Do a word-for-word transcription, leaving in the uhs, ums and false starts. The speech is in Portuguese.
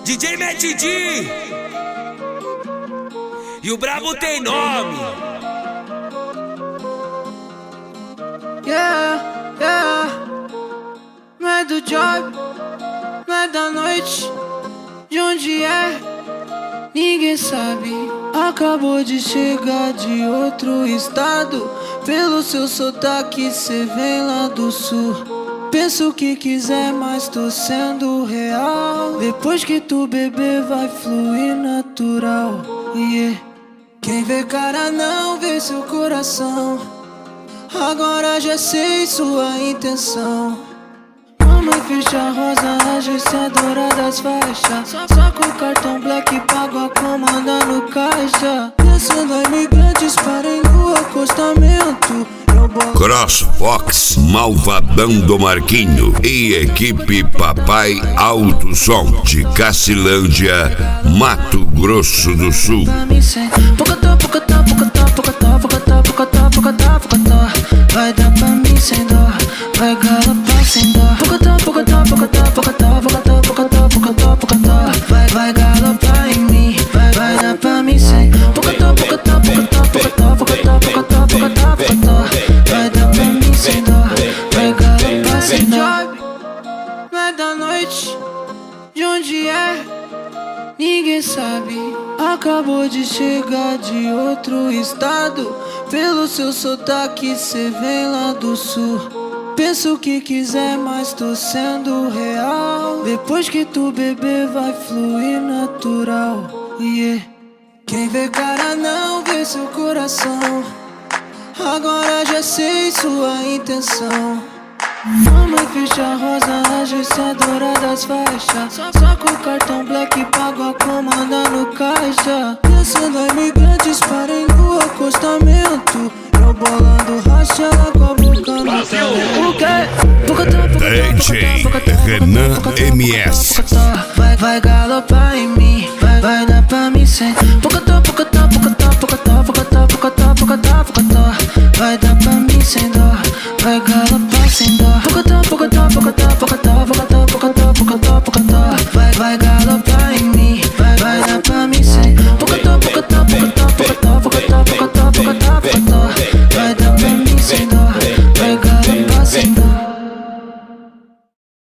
D J Matt D e o brabo tem nome. Yeah, yeah. Não é do job, não é da noite. De onde é? Ninguém sabe. Acabou de chegar de outro estado. Pelo seu sotaque cê vem lá do sul. Pensa o que quiser, mas tô sendo real. Depois que tu beber vai fluir natural. Yeah. Quem vê cara não vê seu coração. Agora já sei sua intenção. Mamãe fecha rosa, agência douradas faixas. Só com o cartão black pago a comanda no caixa. Descendo a imigrantes, parem no acostamento. CrossFox, Malvadão do Marquinho e equipe Papai Alto Som de Cacilândia, Mato Grosso do Sul. Vai dar pra mim sem dó, vai galopar sem dó. Pocotó, pocotó, pocotó, pocotó, pocotó, pocotó, pocotó, pocotó. Vai, vai galopar em mim, vai, vai dar pra mim sem. Pocotó, pocotó, pocotó, pocotó, pocotó, pocotó, pocotó, pocotó. Vai dar pra mim sem dó, vai galopar sem dó. Não é da noite, de onde é? Ninguém sabe. Acabou de chegar de outro estado. Pelo seu sotaque cê vem lá do sul. Pensa o que quiser, mas tô sendo real. Depois que tu beber vai fluir natural. Yeah. Quem vê cara não vê seu coração. Agora já sei sua intenção. Mamãe fecha rosa, agência douradas faixas. Só com o cartão black pago a comanda no caixa. Descendo a imigrantes, parem no acostamento. Eu bolando racha com a boca no talento. O quê? D J Renan M S. Vai, vai galopar